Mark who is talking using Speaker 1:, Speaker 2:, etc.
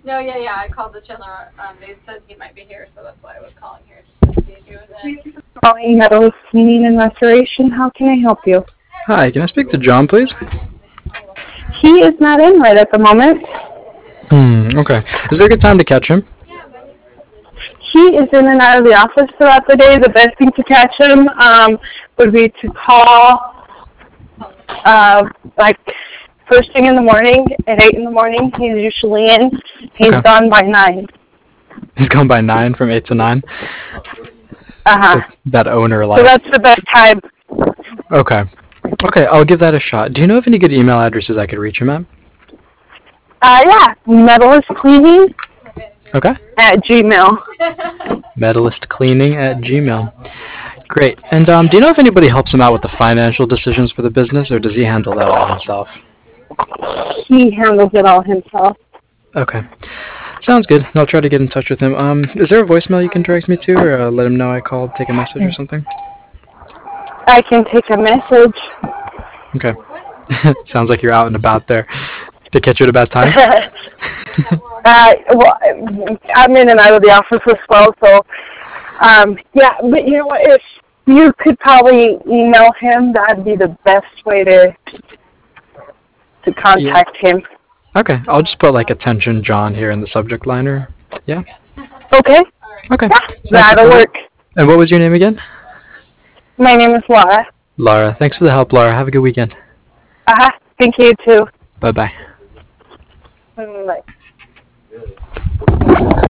Speaker 1: No, yeah. I called the Chandler. They said he might be here, so that's why I was calling here just to see if he was in.
Speaker 2: Calling Meadows Cleaning and Restoration. How can I help you?
Speaker 3: Hi, can I speak to John, please?
Speaker 2: He is not in right at the moment.
Speaker 3: Okay. Is there a good time to catch him?
Speaker 2: He is in and out of the office throughout the day. The best thing to catch him would be to call like first thing in the morning at 8 in the morning. He's usually in. He's
Speaker 3: Okay.
Speaker 2: gone by 9.
Speaker 3: He's gone by 9 from 8 to 9.
Speaker 2: Uh-huh.
Speaker 3: That owner
Speaker 2: So
Speaker 3: life.
Speaker 2: that's the best time.
Speaker 3: Okay. Okay, I'll give that a shot. Do you know of any good email addresses I could reach him at?
Speaker 2: Yeah, Medalist Cleaning
Speaker 3: Okay.
Speaker 2: at Gmail.
Speaker 3: Medalistcleaning at Gmail. Great. And do you know if anybody helps him out with the financial decisions for the business, or does he handle that all himself?
Speaker 2: He handles it all himself.
Speaker 3: Okay. Sounds good. I'll try to get in touch with him. Is there a voicemail you can direct me to, or let him know I called, take a message or something?
Speaker 2: I can take a message.
Speaker 3: Okay. Sounds like you're out and about there. To catch you at a bad time?
Speaker 2: Well, I'm in and out of the office as well, so yeah. But you know what? If you could probably email him, that'd be the best way to contact him.
Speaker 3: Okay, I'll just put like attention John here in the subject liner. Yeah?
Speaker 2: Okay.
Speaker 3: Okay.
Speaker 2: Yeah, that'll work.
Speaker 3: And what was your name again?
Speaker 2: My name is Laura.
Speaker 3: Laura. Thanks for the help, Laura. Have a good weekend.
Speaker 2: Thank you too.
Speaker 3: Bye-bye.
Speaker 2: Bye.